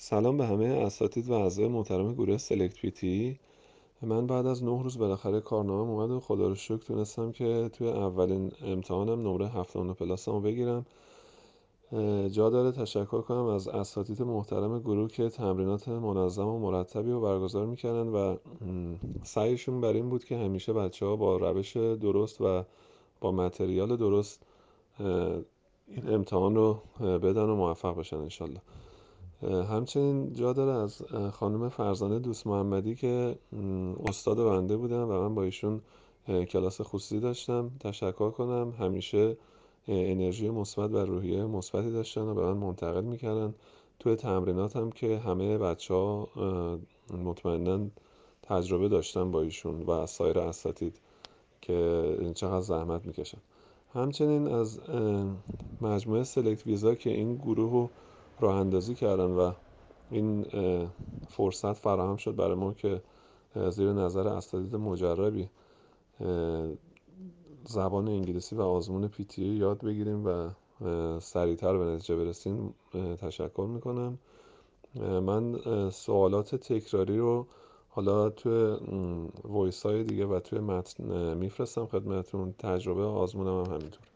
سلام به همه اساتید و اعضای محترم گروه سلکت پی تی. من بعد از 9 روز بالاخره کارنامه اومد و خدا رو شکر تونستم که توی اولین امتحانم نمره 7 پلاسمو بگیرم. جا داره تشکر کنم از اساتید محترم گروه که تمرینات منظم و مرتبی رو برگزار میکردن و سعیشون بر این بود که همیشه بچه ها با روش درست و با متریال درست این امتحان رو بدن و موفق بشن انشالله. همچنین جا داره از خانم فرزانه دوست محمدی که استاد بنده بودن و من با ایشون کلاس خصوصی داشتم تشکر کنم. همیشه انرژی مثبت و روحیه مثبتی داشتن و به من منتقل میکردن توی تمریناتم که همه بچه ها مطمئنا تجربه داشتن با ایشون و سایر اساتید که چقدر زحمت میکشن. همچنین از مجموعه سلکت ویزا که این گروه رو راه اندازی کردن و این فرصت فراهم شد برای ما که زیر نظر اساتید مجربی زبان انگلیسی و آزمون پی تی یاد بگیریم و سریعتر به نتیجه برسیم. تشکر میکنم. من سوالات تکراری رو حالا توی وایس های دیگه و توی متن میفرستم خدمتون. تجربه آزمونم هم همینطور.